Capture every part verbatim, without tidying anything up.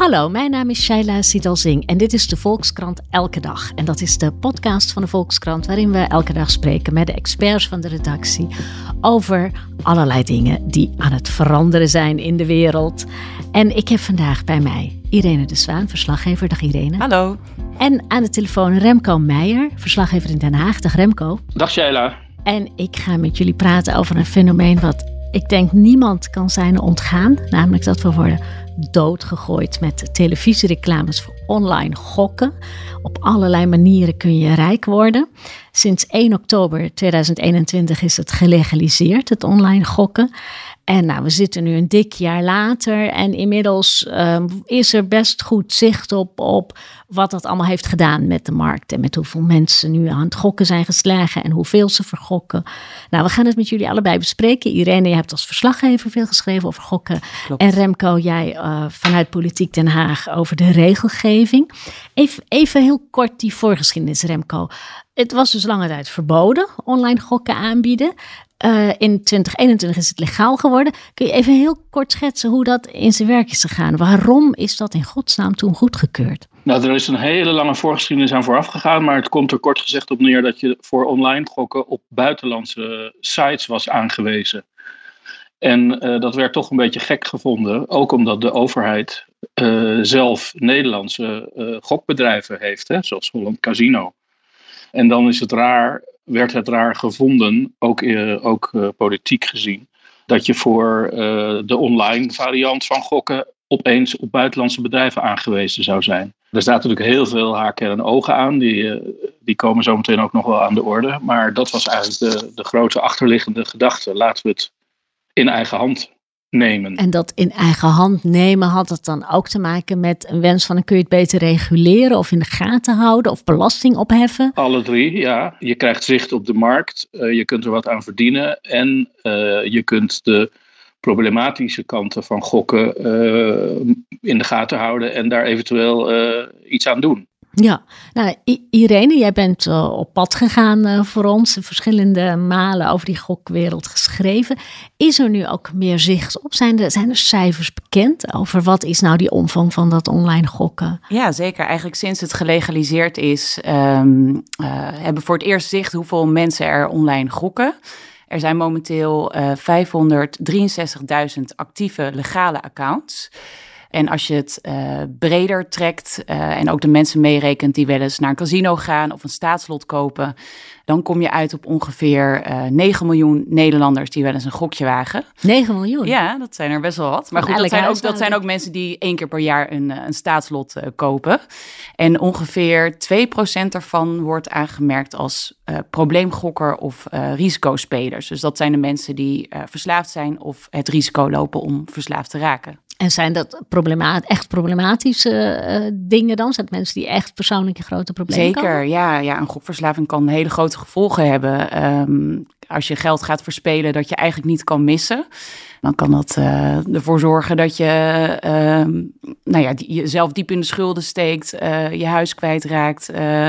Hallo, mijn naam is Shaila Sitalsingh en dit is de Volkskrant Elke Dag. En dat is de podcast van de Volkskrant waarin we elke dag spreken met de experts van de redactie over allerlei dingen die aan het veranderen zijn in de wereld. En ik heb vandaag bij mij Irene de Zwaan, verslaggever. Dag Irene. Hallo. En aan de telefoon Remco Meijer, verslaggever in Den Haag. Dag Remco. Dag Shaila. En ik ga met jullie praten over een fenomeen wat ik denk niemand kan zijn ontgaan. Namelijk dat we worden doodgegooid met televisiereclames voor online gokken. Op allerlei manieren kun je rijk worden. Sinds één oktober tweeduizend eenentwintig is het gelegaliseerd, het online gokken. En nou, we zitten nu een dik jaar later en inmiddels um, is er best goed zicht op, op wat dat allemaal heeft gedaan met de markt. En met hoeveel mensen nu aan het gokken zijn geslagen en hoeveel ze vergokken. Nou, we gaan het met jullie allebei bespreken. Irene, je hebt als verslaggever veel geschreven over gokken. Klopt. En Remco, jij uh, vanuit Politiek Den Haag over de regelgeving. Even, even heel kort die voorgeschiedenis, Remco. Het was dus lange tijd verboden, online gokken aanbieden. Uh, in twintig eenentwintig is het legaal geworden. Kun je even heel kort schetsen hoe dat in zijn werk is gegaan? Waarom is dat in godsnaam toen goedgekeurd? Nou, er is een hele lange voorgeschiedenis aan vooraf gegaan, maar het komt er kort gezegd op neer dat je voor online gokken op buitenlandse sites was aangewezen. En uh, dat werd toch een beetje gek gevonden, ook omdat de overheid uh, zelf Nederlandse uh, gokbedrijven heeft, hè, zoals Holland Casino. En dan is het raar, werd het raar gevonden, ook, uh, ook uh, politiek gezien, dat je voor uh, de online variant van gokken opeens op buitenlandse bedrijven aangewezen zou zijn. Er staat natuurlijk heel veel haken en ogen aan, die, uh, die komen zo meteen ook nog wel aan de orde. Maar dat was eigenlijk de, de grote achterliggende gedachte. Laten we het in eigen hand nemen. En dat in eigen hand nemen, had het dan ook te maken met een wens van, kun je het beter reguleren of in de gaten houden of belasting opheffen? Alle drie, ja. Je krijgt zicht op de markt, uh, je kunt er wat aan verdienen en uh, je kunt de problematische kanten van gokken uh, in de gaten houden en daar eventueel uh, iets aan doen. Ja, nou I- Irene, jij bent uh, op pad gegaan uh, voor ons, verschillende malen over die gokwereld geschreven. Is er nu ook meer zicht op? Zijn er, zijn er cijfers bekend over wat is nou die omvang van dat online gokken? Ja, zeker. Eigenlijk sinds het gelegaliseerd is, um, uh, hebben we voor het eerst zicht hoeveel mensen er online gokken. Er zijn momenteel uh, vijfhonderddrieënzestigduizend actieve legale accounts. En als je het uh, breder trekt uh, en ook de mensen meerekent die wel eens naar een casino gaan of een staatslot kopen, dan kom je uit op ongeveer uh, negen miljoen Nederlanders die wel eens een gokje wagen. negen miljoen? Ja, dat zijn er best wel wat. Maar goed, dat zijn, ook, dat zijn ook mensen die één keer per jaar een, een staatslot uh, kopen. En ongeveer twee procent daarvan wordt aangemerkt als uh, probleemgokker of uh, risicospelers. Dus dat zijn de mensen die uh, verslaafd zijn of het risico lopen om verslaafd te raken. En zijn dat problemat- echt problematische uh, dingen dan? Zijn het mensen die echt persoonlijk een grote problemen Zeker, komen? ja, ja. Een gokverslaving kan hele grote gevolgen hebben. Um, als je geld gaat verspelen dat je eigenlijk niet kan missen, dan kan dat uh, ervoor zorgen dat je uh, nou ja, die, jezelf diep in de schulden steekt, uh, je huis kwijtraakt. Uh,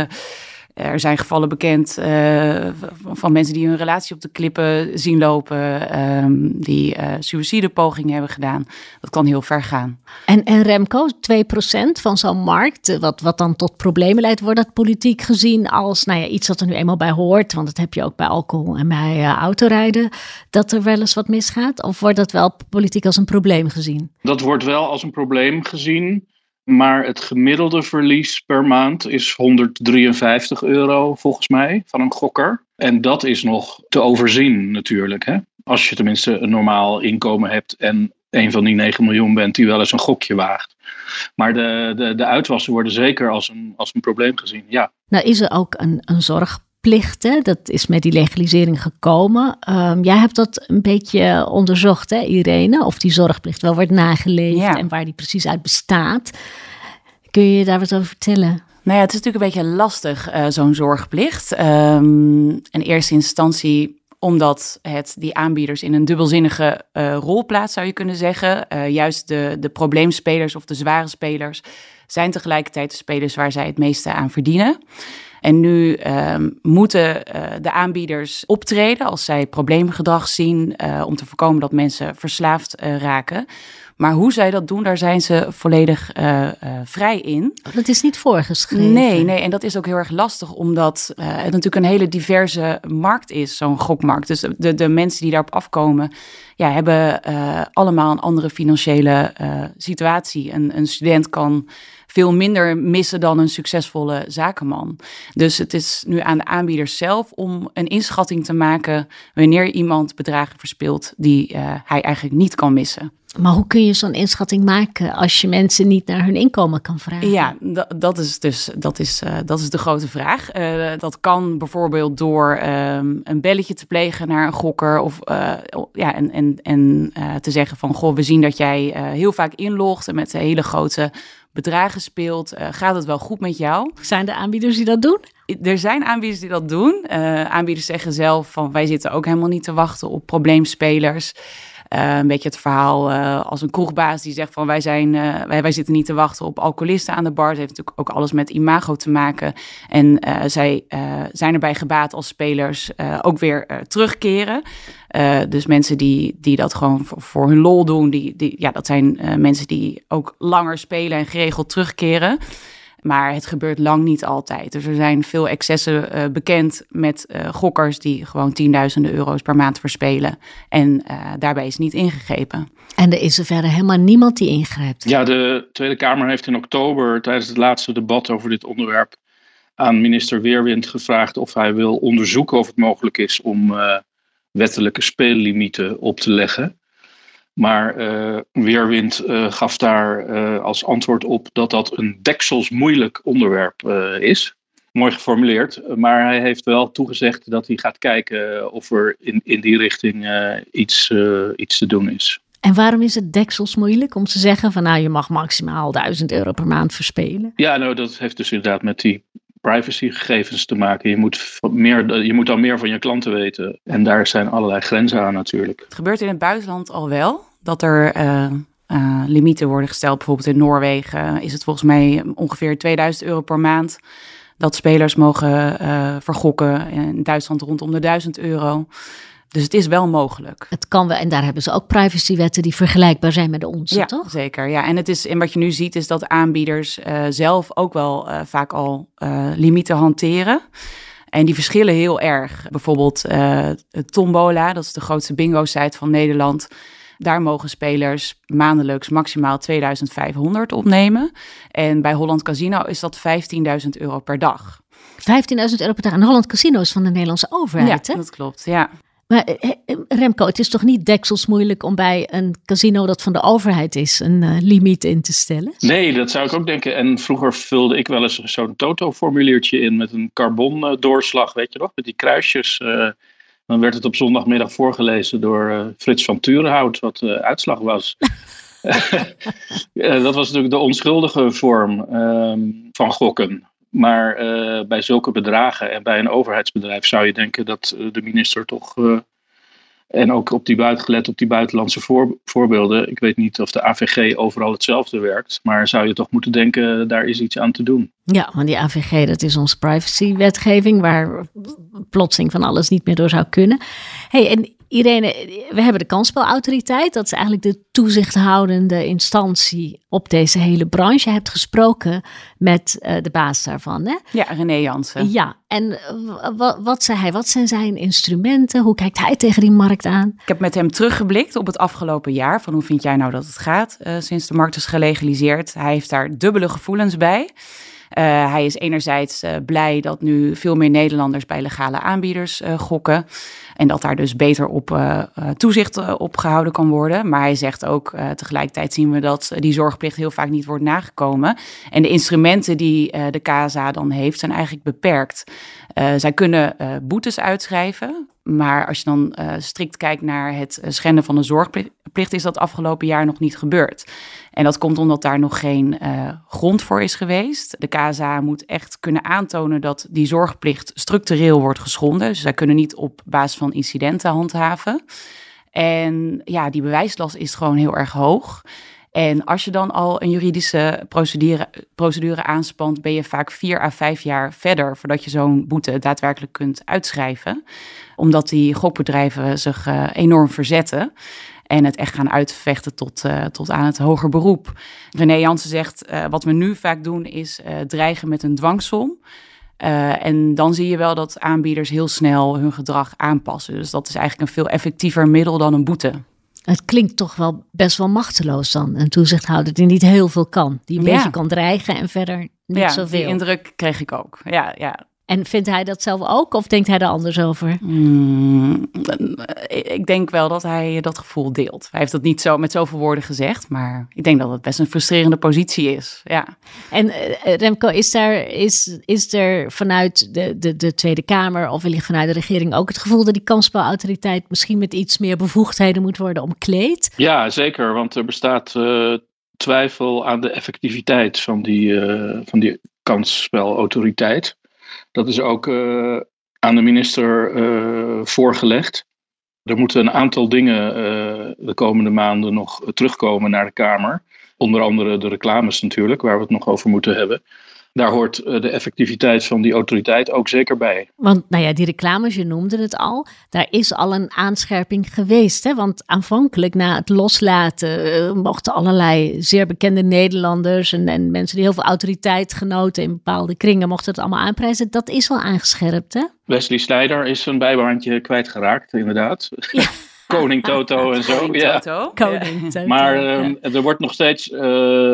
Er zijn gevallen bekend uh, van mensen die hun relatie op de klippen zien lopen, um, die uh, suïcidepogingen hebben gedaan. Dat kan heel ver gaan. En, en Remco, twee procent van zo'n markt, wat, wat dan tot problemen leidt, wordt dat politiek gezien als nou ja, iets wat er nu eenmaal bij hoort, want dat heb je ook bij alcohol en bij uh, autorijden, dat er wel eens wat misgaat? Of wordt dat wel politiek als een probleem gezien? Dat wordt wel als een probleem gezien. Maar het gemiddelde verlies per maand is honderddrieënvijftig euro volgens mij van een gokker. En dat is nog te overzien natuurlijk. Hè? Als je tenminste een normaal inkomen hebt en een van die negen miljoen bent die wel eens een gokje waagt. Maar de, de, de uitwassen worden zeker als een, als een probleem gezien, ja. Nou is er ook een, een zorgplicht, hè? Dat is met die legalisering gekomen. Um, jij hebt dat een beetje onderzocht, hè, Irene? Of die zorgplicht wel wordt nageleefd ja. En waar die precies uit bestaat. Kun je daar wat over vertellen? Nou ja, het is natuurlijk een beetje lastig, uh, zo'n zorgplicht. Um, in eerste instantie omdat het die aanbieders in een dubbelzinnige uh, rol plaatst, zou je kunnen zeggen. Uh, juist de, de probleemspelers of de zware spelers zijn tegelijkertijd de spelers waar zij het meeste aan verdienen. En nu um, moeten uh, de aanbieders optreden als zij probleemgedrag zien, uh, om te voorkomen dat mensen verslaafd uh, raken. Maar hoe zij dat doen, daar zijn ze volledig uh, uh, vrij in. Dat is niet voorgeschreven. Nee, nee, en dat is ook heel erg lastig, omdat uh, het natuurlijk een hele diverse markt is, zo'n gokmarkt. Dus de, de mensen die daarop afkomen, ja, hebben uh, allemaal een andere financiële uh, situatie. Een, een student kan veel minder missen dan een succesvolle zakenman. Dus het is nu aan de aanbieders zelf om een inschatting te maken wanneer iemand bedragen verspeelt die uh, hij eigenlijk niet kan missen. Maar hoe kun je zo'n inschatting maken als je mensen niet naar hun inkomen kan vragen? Ja, d- dat is dus dat is, uh, dat is de grote vraag. Uh, dat kan bijvoorbeeld door um, een belletje te plegen naar een gokker of uh, ja, en, en, en uh, te zeggen van goh, we zien dat jij uh, heel vaak inlogt en met hele grote bedragen speelt. Uh, gaat het wel goed met jou? Zijn er aanbieders die dat doen? Er zijn aanbieders die dat doen. Uh, aanbieders zeggen zelf van wij zitten ook helemaal niet te wachten op probleemspelers. Uh, een beetje het verhaal uh, als een kroegbaas die zegt van wij, zijn, uh, wij, wij zitten niet te wachten op alcoholisten aan de bar. Het heeft natuurlijk ook alles met imago te maken. En uh, zij uh, zijn erbij gebaat als spelers uh, ook weer uh, terugkeren. Uh, dus mensen die, die dat gewoon voor, voor hun lol doen, die, die, ja, dat zijn uh, mensen die ook langer spelen en geregeld terugkeren. Maar het gebeurt lang niet altijd. Dus er zijn veel excessen uh, bekend met uh, gokkers die gewoon tienduizenden euro's per maand verspelen. En uh, daarbij is niet ingegrepen. En er is er verder helemaal niemand die ingrijpt. Ja, de Tweede Kamer heeft in oktober tijdens het laatste debat over dit onderwerp aan minister Weerwind gevraagd of hij wil onderzoeken of het mogelijk is om uh, wettelijke speellimieten op te leggen. Maar uh, Weerwind uh, gaf daar uh, als antwoord op dat dat een dekselsmoeilijk onderwerp uh, is. Mooi geformuleerd, maar hij heeft wel toegezegd dat hij gaat kijken of er in, in die richting uh, iets, uh, iets te doen is. En waarom is het deksels moeilijk om te zeggen van nou je mag maximaal duizend euro per maand verspelen? Ja, nou dat heeft dus inderdaad met die privacygegevens te maken. Je moet, meer, je moet dan meer van je klanten weten. En daar zijn allerlei grenzen aan natuurlijk. Het gebeurt in het buitenland al wel. Dat er uh, uh, limieten worden gesteld. Bijvoorbeeld in Noorwegen is het volgens mij ongeveer tweeduizend euro per maand. Dat spelers mogen uh, vergokken. In Duitsland rondom de duizend euro. Dus het is wel mogelijk. Het kan wel, en daar hebben ze ook privacywetten die vergelijkbaar zijn met de onze, ja, toch? Zeker. Ja, en het is en wat je nu ziet is dat aanbieders uh, zelf ook wel uh, vaak al uh, limieten hanteren. En die verschillen heel erg. Bijvoorbeeld uh, Tombola, dat is de grootste bingo-site van Nederland. Daar mogen spelers maandelijks maximaal tweeduizend vijfhonderd opnemen. En bij Holland Casino is dat vijftienduizend euro per dag. vijftienduizend euro per dag. En Holland Casino is van de Nederlandse overheid, ja, hè? Dat klopt, ja. Maar Remco, het is toch niet deksels moeilijk om bij een casino dat van de overheid is een uh, limiet in te stellen? Nee, dat zou ik ook denken. En vroeger vulde ik wel eens zo'n Toto-formuliertje in met een carbon-doorslag, weet je nog? Met die kruisjes. Uh, dan werd het op zondagmiddag voorgelezen door uh, Frits van Turenhout, wat de uh, uitslag was. uh, dat was natuurlijk de onschuldige vorm uh, van gokken. Maar uh, bij zulke bedragen en bij een overheidsbedrijf zou je denken dat uh, de minister toch... Uh, en ook op die buiten, gelet op die buitenlandse voor, voorbeelden. Ik weet niet of de A V G overal hetzelfde werkt. Maar zou je toch moeten denken, daar is iets aan te doen. Ja, want die A V G, dat is onze privacywetgeving, waar plotseling van alles niet meer door zou kunnen. Hey, en Irene, we hebben de kansspelautoriteit. Dat is eigenlijk de toezichthoudende instantie op deze hele branche. Je hebt gesproken met uh, de baas daarvan, hè? Ja, René Jansen. Ja, en uh, wat, wat zei hij? Wat zijn zijn instrumenten? Hoe kijkt hij tegen die markt aan? Ik heb met hem teruggeblikt op het afgelopen jaar. Van hoe vind jij nou dat het gaat uh, sinds de markt is gelegaliseerd? Hij heeft daar dubbele gevoelens bij. Uh, hij is enerzijds uh, blij dat nu veel meer Nederlanders bij legale aanbieders uh, gokken. En dat daar dus beter op uh, toezicht uh, op gehouden kan worden. Maar hij zegt ook, uh, tegelijkertijd zien we dat die zorgplicht heel vaak niet wordt nagekomen. En de instrumenten die uh, de K S A dan heeft zijn eigenlijk beperkt. Uh, zij kunnen uh, boetes uitschrijven. Maar als je dan uh, strikt kijkt naar het schenden van de zorgplicht, is dat afgelopen jaar nog niet gebeurd. En dat komt omdat daar nog geen uh, grond voor is geweest. De K S A moet echt kunnen aantonen dat die zorgplicht structureel wordt geschonden. Dus zij kunnen niet op basis van incidenten handhaven. En ja, die bewijslast is gewoon heel erg hoog. En als je dan al een juridische procedure, procedure aanspant, ben je vaak vier à vijf jaar verder voordat je zo'n boete daadwerkelijk kunt uitschrijven. Omdat die gokbedrijven zich uh, enorm verzetten en het echt gaan uitvechten tot, uh, tot aan het hoger beroep. René Jansen zegt, uh, wat we nu vaak doen is uh, dreigen met een dwangsom. Uh, en dan zie je wel dat aanbieders heel snel hun gedrag aanpassen. Dus dat is eigenlijk een veel effectiever middel dan een boete. Het klinkt toch wel best wel machteloos dan. Een toezichthouder die niet heel veel kan. Die een ja. beetje kan dreigen en verder niet ja, zoveel. Die indruk kreeg ik ook. Ja, ja. En vindt hij dat zelf ook of denkt hij er anders over? Hmm, ik denk wel dat hij dat gevoel deelt. Hij heeft dat niet zo met zoveel woorden gezegd, maar ik denk dat het best een frustrerende positie is. Ja. En uh, Remco, is, daar, is, is er vanuit de, de, de Tweede Kamer of wellicht vanuit de regering ook het gevoel dat die kansspelautoriteit misschien met iets meer bevoegdheden moet worden omkleed? Ja, zeker, want er bestaat uh, twijfel aan de effectiviteit van die, uh, van die kansspelautoriteit. Dat is ook uh, aan de minister uh, voorgelegd. Er moeten een aantal dingen uh, de komende maanden nog terugkomen naar de Kamer. Onder andere de reclames natuurlijk, waar we het nog over moeten hebben. Daar hoort uh, de effectiviteit van die autoriteit ook zeker bij. Want nou ja, die reclames, je noemde het al, daar is al een aanscherping geweest. Hè? Want aanvankelijk na het loslaten uh, mochten allerlei zeer bekende Nederlanders en, en mensen die heel veel autoriteit genoten in bepaalde kringen, mochten het allemaal aanprijzen. Dat is al aangescherpt, hè? Wesley Snijder is een bijbaantje kwijtgeraakt, inderdaad. Ja. Koning Toto en zo. Koning ja. Toto. Koning Toto. Maar um, ja. er wordt nog steeds uh,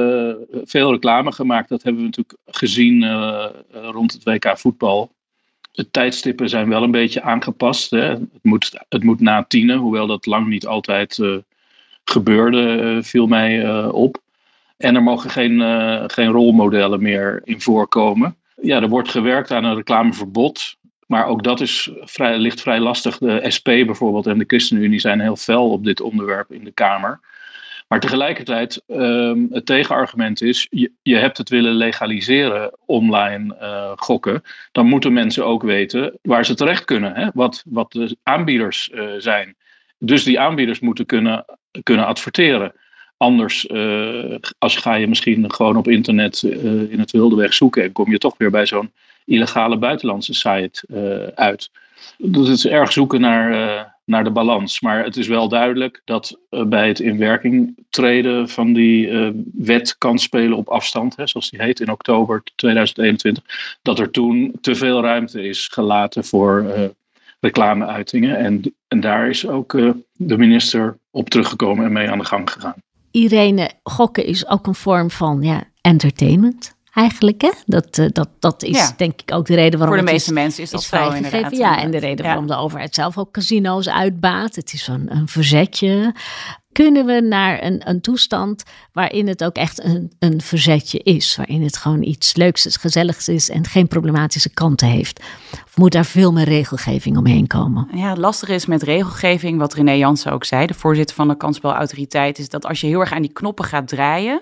veel reclame gemaakt. Dat hebben we natuurlijk gezien uh, rond het W K voetbal. De tijdstippen zijn wel een beetje aangepast. Hè. Het, moet, het moet na tienen, hoewel dat lang niet altijd uh, gebeurde, uh, viel mij uh, op. En er mogen geen, uh, geen rolmodellen meer in voorkomen. Ja, er wordt gewerkt aan een reclameverbod. Maar ook dat is vrij, ligt vrij lastig. De S P bijvoorbeeld en de ChristenUnie zijn heel fel op dit onderwerp in de Kamer. Maar tegelijkertijd, um, het tegenargument is, je, je hebt het willen legaliseren, online uh, gokken. Dan moeten mensen ook weten waar ze terecht kunnen. Hè? Wat, wat de aanbieders uh, zijn. Dus die aanbieders moeten kunnen, kunnen adverteren. Anders uh, als ga je misschien gewoon op internet uh, in het wilde weg zoeken en kom je toch weer bij zo'n illegale buitenlandse site uh, uit. Dus het is erg zoeken naar, uh, naar de balans. Maar het is wel duidelijk dat uh, bij het in werking treden van die uh, wet kansspelen op afstand, hè, zoals die heet in oktober tweeduizend eenentwintig, dat er toen te veel ruimte is gelaten voor uh, reclameuitingen. En, en daar is ook uh, de minister op teruggekomen en mee aan de gang gegaan. Irene, gokken is ook een vorm van ja, entertainment. Eigenlijk, hè? Dat, uh, dat, dat is ja. denk ik ook de reden waarom Voor de het meeste is, mensen is dat is zo vrijgegeven. inderdaad. Ja, en de reden ja. waarom de overheid zelf ook casino's uitbaat. Het is een, een verzetje. Kunnen we naar een, een toestand waarin het ook echt een, een verzetje is? Waarin het gewoon iets leuks is, gezelligs is en geen problematische kanten heeft? Of moet daar veel meer regelgeving omheen komen? Ja, het lastige is met regelgeving, wat René Jansen ook zei, de voorzitter van de kansspelautoriteit, is dat als je heel erg aan die knoppen gaat draaien,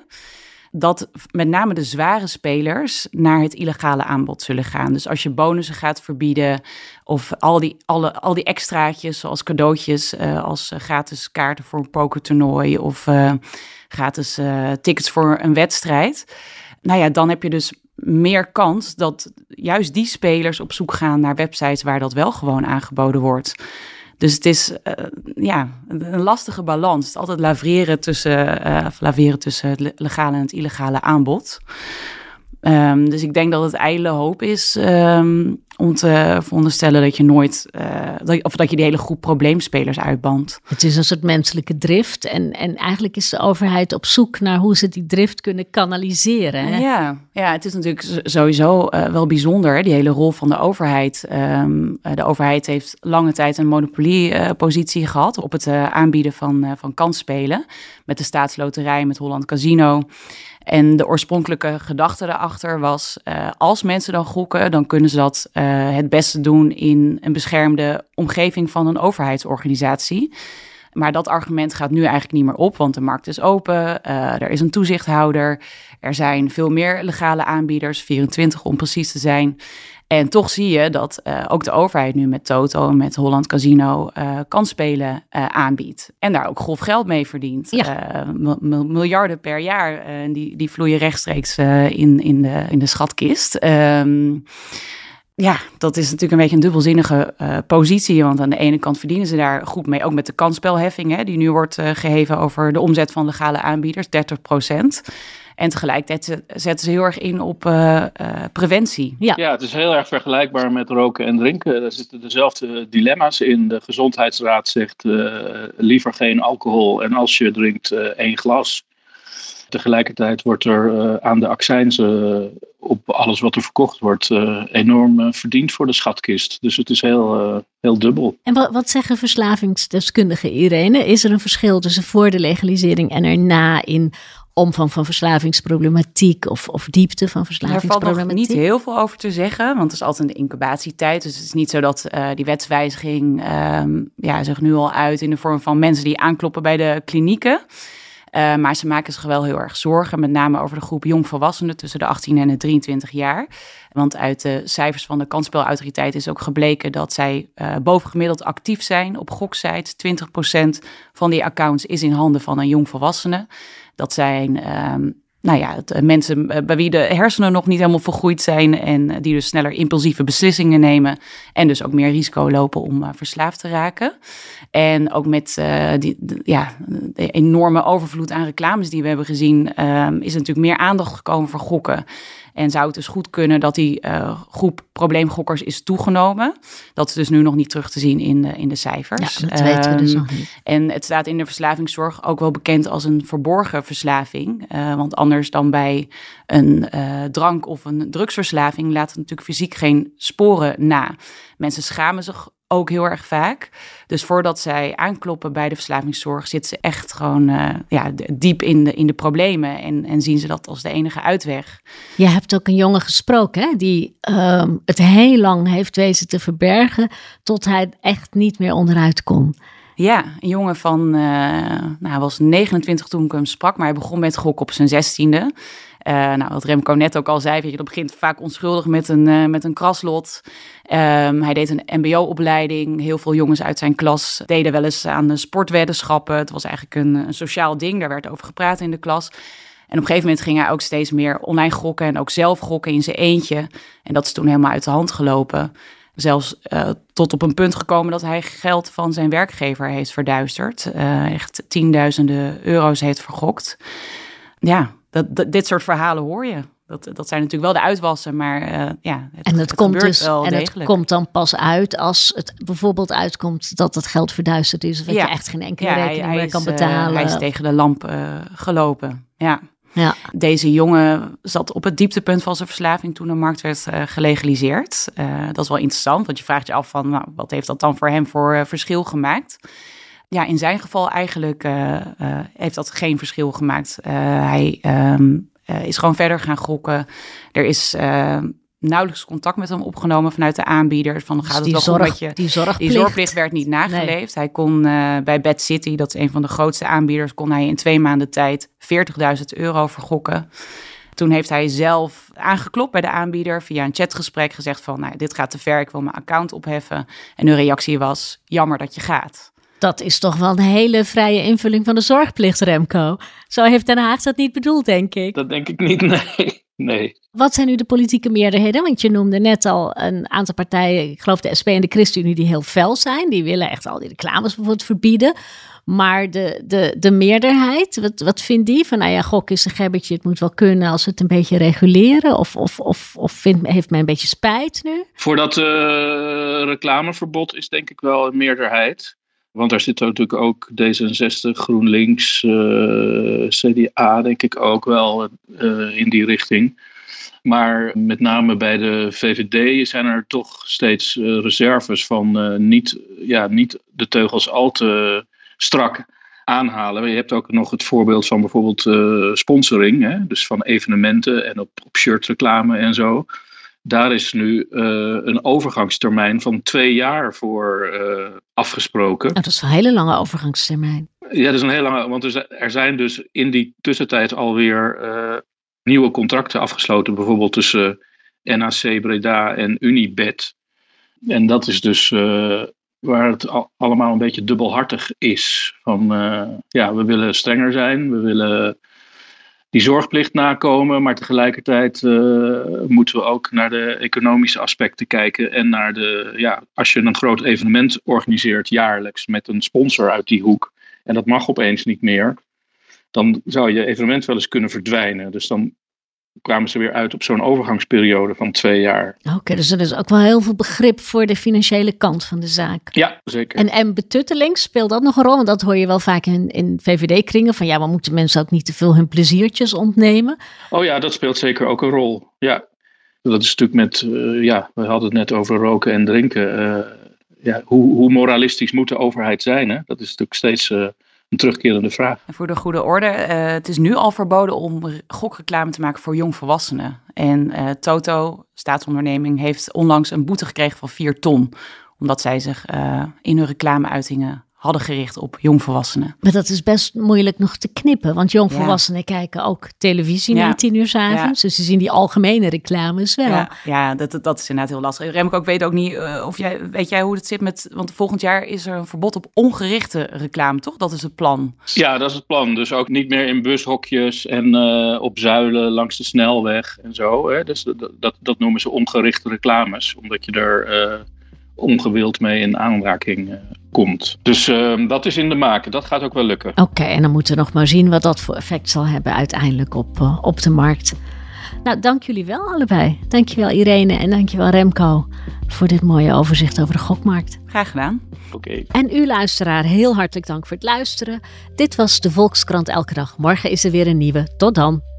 dat met name de zware spelers naar het illegale aanbod zullen gaan. Dus als je bonussen gaat verbieden of al die, alle, al die extraatjes zoals cadeautjes, uh, als uh, gratis kaarten voor een pokertoernooi of uh, gratis uh, tickets voor een wedstrijd. Nou ja, dan heb je dus meer kans dat juist die spelers op zoek gaan naar websites waar dat wel gewoon aangeboden wordt. Dus het is uh, ja, een lastige balans. Het is altijd laveren tussen, uh, laveren tussen het legale en het illegale aanbod. Um, dus ik denk dat het ijdele hoop is um, om te veronderstellen dat je nooit, uh, dat, of dat je die hele groep probleemspelers uitbandt. Het is een soort menselijke drift en, en eigenlijk is de overheid op zoek naar hoe ze die drift kunnen kanaliseren. Hè? Ja, ja, het is natuurlijk sowieso uh, wel bijzonder, die hele rol van de overheid. Um, uh, de overheid heeft lange tijd een monopoliepositie uh, gehad op het uh, aanbieden van, uh, van kansspelen met de Staatsloterij, met Holland Casino. En de oorspronkelijke gedachte daarachter was, uh, als mensen dan gokken, dan kunnen ze dat uh, het beste doen in een beschermde omgeving van een overheidsorganisatie. Maar dat argument gaat nu eigenlijk niet meer op, want de markt is open. Uh, er is een toezichthouder. Er zijn veel meer legale aanbieders, vierentwintig om precies te zijn. En toch zie je dat uh, ook de overheid nu met Toto en met Holland Casino uh, kansspelen uh, aanbiedt. En daar ook grof geld mee verdient. Ja. Uh, m- miljarden per jaar, uh, die, die vloeien rechtstreeks uh, in, in, de, in de schatkist. Um, Ja, dat is natuurlijk een beetje een dubbelzinnige uh, positie. Want aan de ene kant verdienen ze daar goed mee. Ook met de kansspelheffing, hè, die nu wordt uh, geheven over de omzet van legale aanbieders, dertig procent. En tegelijkertijd zetten ze heel erg in op uh, uh, preventie. Ja. ja, het is heel erg vergelijkbaar met roken en drinken. Er zitten dezelfde dilemma's in. De Gezondheidsraad zegt uh, liever geen alcohol en als je drinkt uh, één glas. Tegelijkertijd wordt er uh, aan de accijnzen uh, op alles wat er verkocht wordt uh, enorm uh, verdiend voor de schatkist. Dus het is heel, uh, heel dubbel. En wat, wat zeggen verslavingsdeskundigen, Irene? Is er een verschil tussen voor de legalisering en erna in omvang van verslavingsproblematiek of, of diepte van verslavingsproblematiek? Daar valt nog niet heel veel over te zeggen, want het is altijd een incubatietijd. Dus het is niet zo dat uh, die wetswijziging um, ja, zich nu al uit in de vorm van mensen die aankloppen bij de klinieken. Uh, maar ze maken zich wel heel erg zorgen, met name over de groep jongvolwassenen tussen de achttien en de drieëntwintig jaar. Want uit de cijfers van de kansspelautoriteit is ook gebleken dat zij uh, bovengemiddeld actief zijn op goksites. twintig procent van die accounts is in handen van een jongvolwassene. Dat zijn um, nou ja, het, mensen bij wie de hersenen nog niet helemaal volgroeid zijn en die dus sneller impulsieve beslissingen nemen en dus ook meer risico lopen om uh, verslaafd te raken. En ook met uh, die, de, ja, de enorme overvloed aan reclames die we hebben gezien, um, is er natuurlijk meer aandacht gekomen voor gokken. En zou het dus goed kunnen dat die uh, groep probleemgokkers is toegenomen. Dat is dus nu nog niet terug te zien in de, in de cijfers. Ja, dat um, weten we dus nog niet. En het staat in de verslavingszorg ook wel bekend als een verborgen verslaving. Uh, want anders dan bij een uh, drank of een drugsverslaving laat het natuurlijk fysiek geen sporen na. Mensen schamen zich ook heel erg vaak. Dus voordat zij aankloppen bij de verslavingszorg zitten ze echt gewoon uh, ja, diep in de, in de problemen en, en zien ze dat als de enige uitweg. Je hebt ook een jongen gesproken, hè, die um, het heel lang heeft wezen te verbergen tot hij echt niet meer onderuit kon. Ja, een jongen van, uh, nou, hij was negenentwintig toen ik hem sprak, maar hij begon met gokken op zijn zestiende. Uh, nou, wat Remco net ook al zei, weet je, dat begint vaak onschuldig met een, uh, met een kraslot. Um, hij deed een mbo-opleiding. Heel veel jongens uit zijn klas deden wel eens aan de sportweddenschappen. Het was eigenlijk een, een sociaal ding, daar werd over gepraat in de klas. En op een gegeven moment ging hij ook steeds meer online gokken en ook zelf gokken in zijn eentje. En dat is toen helemaal uit de hand gelopen. Zelfs uh, tot op een punt gekomen dat hij geld van zijn werkgever heeft verduisterd. Uh, echt tienduizenden euro's heeft vergokt. Ja, dat, dat, dit soort verhalen hoor je. Dat, dat zijn natuurlijk wel de uitwassen, maar uh, ja, het, en het, het komt gebeurt dus, wel en degelijk. Het komt dan pas uit als het bijvoorbeeld uitkomt dat het geld verduisterd is. Of dat ja. je echt geen enkele ja, rekening hij, meer hij kan is, betalen. Uh, hij is tegen de lamp uh, gelopen, ja. Ja. Deze jongen zat op het dieptepunt van zijn verslaving toen de markt werd uh, gelegaliseerd. Uh, dat is wel interessant, want je vraagt je af van, nou, wat heeft dat dan voor hem voor uh, verschil gemaakt? Ja, in zijn geval eigenlijk uh, uh, heeft dat geen verschil gemaakt. Uh, hij um, uh, is gewoon verder gaan gokken. Er is uh, nauwelijks contact met hem opgenomen vanuit de aanbieder. Van, dus gaat het die, wel zorg, goed met je? die zorgplicht. Die zorgplicht werd niet nageleefd. Nee. Hij kon uh, bij Bad City, dat is een van de grootste aanbieders, kon hij in twee maanden tijd veertigduizend euro vergokken. Toen heeft hij zelf aangeklopt bij de aanbieder via een chatgesprek gezegd van, nou, dit gaat te ver, ik wil mijn account opheffen. En hun reactie was, jammer dat je gaat. Dat is toch wel een hele vrije invulling van de zorgplicht, Remco. Zo heeft Den Haag dat niet bedoeld, denk ik. Dat denk ik niet, nee. nee. Wat zijn nu de politieke meerderheden? Want je noemde net al een aantal partijen, ik geloof de S P en de ChristenUnie, die heel fel zijn. Die willen echt al die reclames bijvoorbeeld verbieden. Maar de, de, de meerderheid, wat, wat vindt die? Van nou ja, gok is een gebbetje, het moet wel kunnen als we het een beetje reguleren. Of, of, of, of vindt, heeft men een beetje spijt nu? Voor dat uh, reclameverbod is denk ik wel een meerderheid. Want daar zit natuurlijk ook D zesenzestig, GroenLinks, uh, C D A denk ik ook wel uh, in die richting. Maar met name bij de V V D zijn er toch steeds uh, reserves van uh, niet, ja, niet de teugels al te strak aanhalen. Je hebt ook nog het voorbeeld van bijvoorbeeld uh, sponsoring, hè? Dus van evenementen en op, op shirtreclame en zo. Daar is nu uh, een overgangstermijn van twee jaar voor uh, afgesproken. Oh, dat is een hele lange overgangstermijn. Ja, dat is een hele lange, want er zijn dus in die tussentijd alweer uh, nieuwe contracten afgesloten. Bijvoorbeeld tussen N A C Breda en Unibed. En dat is dus uh, waar het al, allemaal een beetje dubbelhartig is. Van uh, ja, we willen strenger zijn, we willen die zorgplicht nakomen, maar tegelijkertijd uh, moeten we ook naar de economische aspecten kijken en naar de, ja, als je een groot evenement organiseert jaarlijks met een sponsor uit die hoek en dat mag opeens niet meer, dan zou je evenement wel eens kunnen verdwijnen. Dus dan kwamen ze weer uit op zo'n overgangsperiode van twee jaar. Oké, okay, dus er is ook wel heel veel begrip voor de financiële kant van de zaak. Ja, zeker. En, en betutteling, speelt dat nog een rol? Want dat hoor je wel vaak in, in V V D-kringen. Van ja, maar moeten mensen ook niet te veel hun pleziertjes ontnemen? Oh ja, dat speelt zeker ook een rol. Ja, dat is natuurlijk met, uh, ja, we hadden het net over roken en drinken. Uh, ja, hoe, hoe moralistisch moet de overheid zijn? Hè? Dat is natuurlijk steeds Uh, een terugkerende vraag. En voor de goede orde, uh, het is nu al verboden om gokreclame te maken voor jongvolwassenen. En uh, Toto, staatsonderneming, heeft onlangs een boete gekregen van vier ton. Omdat zij zich uh, in hun reclameuitingen hadden gericht op jongvolwassenen. Maar dat is best moeilijk nog te knippen. Want jongvolwassenen ja. kijken ook televisie ja. na tien uur 's avonds. Ja. Dus ze zien die algemene reclames wel. Ja, ja dat, dat is inderdaad heel lastig. Remco, ik weet ook niet uh, of jij, weet jij hoe het zit met, want volgend jaar is er een verbod op ongerichte reclame, toch? Dat is het plan. Ja, dat is het plan. Dus ook niet meer in bushokjes en uh, op zuilen langs de snelweg en zo. Hè? Dus dat, dat, dat noemen ze ongerichte reclames. Omdat je er Uh, ongewild mee in aanraking uh, komt. Dus uh, dat is in de maak. Dat gaat ook wel lukken. Oké, okay, en dan moeten we nog maar zien wat dat voor effect zal hebben uiteindelijk op, uh, op de markt. Nou, dank jullie wel allebei. Dank je wel Irene en dank je wel Remco voor dit mooie overzicht over de gokmarkt. Graag gedaan. Oké. Okay. En u luisteraar, heel hartelijk dank voor het luisteren. Dit was de Volkskrant Elke Dag. Morgen is er weer een nieuwe. Tot dan.